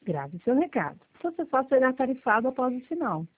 Grave seu recado. Você só será tarifado após o sinal.